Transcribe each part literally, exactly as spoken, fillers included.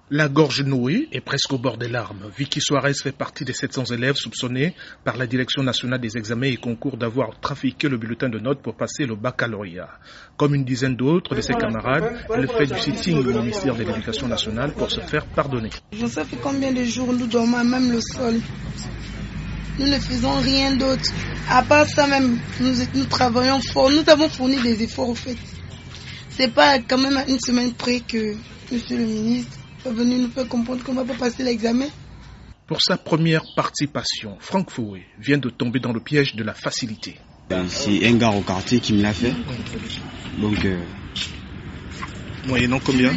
La gorge nouée est presque au bord des larmes. Vicky Suarez fait partie des sept cents élèves soupçonnés par la Direction nationale des examens et concours d'avoir trafiqué le bulletin de notes pour passer le baccalauréat. Comme une dizaine d'autres de ses camarades, elle fait du sitting au ministère de l'Éducation nationale pour se faire pardonner. Ça fait combien de jours nous dormons même le sol? Nous ne faisons rien d'autre. À part ça même, nous, nous travaillons fort. Nous avons fourni des efforts au fait. C'est pas quand même à une semaine près que monsieur le ministre est venu nous faire comprendre qu'on ne va pas passer l'examen. Pour sa première participation, Franck Foué vient de tomber dans le piège de la facilité. C'est un gars au quartier qui me l'a fait. Donc, euh, moyennant combien?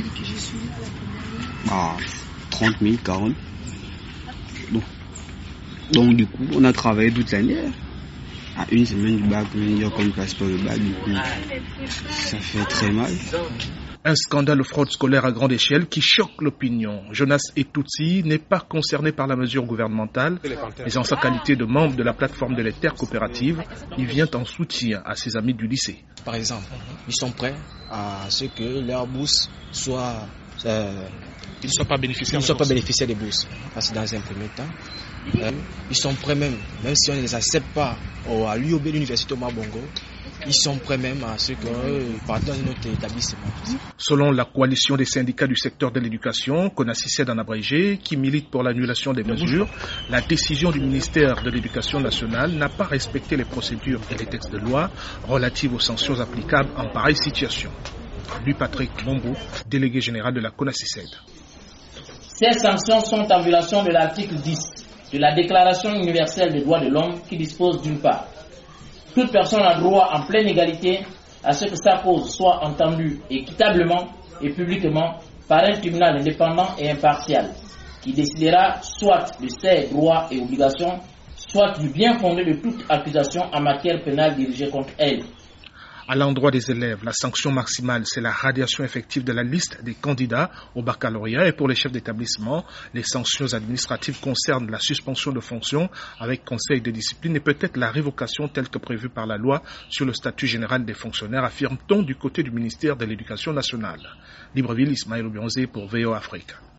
Ah, trente mille, quarante. Donc, donc, du coup, on a travaillé toute l'année. À une semaine du bac, on va dire qu'on ne passe pas le bac, du coup, ça fait très mal. Un scandale de fraude scolaire à grande échelle qui choque l'opinion. Jonas Etutsi n'est pas concerné par la mesure gouvernementale, mais en sa qualité de membre de la plateforme de l'Ether coopérative, il vient en soutien à ses amis du lycée. Par exemple, ils sont prêts à ce que leur bourse soit... Euh, ils ne soient pas bénéficiaires, ils ne soient pas bénéficiaires des bourses. Parce que dans un premier temps, euh, ils sont prêts même, même si on ne les accepte pas au, à l'U O B, l'université Omar Bongo, ils sont prêts même à ce qu'ils partent dans notre établissement. Selon la coalition des syndicats du secteur de l'éducation, CONACYCED en abrégé, qui milite pour l'annulation des mesures, la décision du ministère de l'Éducation nationale n'a pas respecté les procédures et les textes de loi relatives aux sanctions applicables en pareille situation. Lui Patrick Mombo, délégué général de la CONACYCED. Ces sanctions sont en violation de l'article dix de la Déclaration universelle des droits de l'homme qui dispose d'une part: toute personne a droit en pleine égalité à ce que sa cause soit entendue équitablement et publiquement par un tribunal indépendant et impartial qui décidera soit de ses droits et obligations, soit du bien fondé de toute accusation en matière pénale dirigée contre elle. À l'endroit des élèves, la sanction maximale, c'est la radiation effective de la liste des candidats au baccalauréat. Et pour les chefs d'établissement, les sanctions administratives concernent la suspension de fonctions avec conseil de discipline et peut-être la révocation telle que prévue par la loi sur le statut général des fonctionnaires, affirme-t-on du côté du ministère de l'Éducation nationale. Libreville, Ismaël Obionzé pour V O Afrique.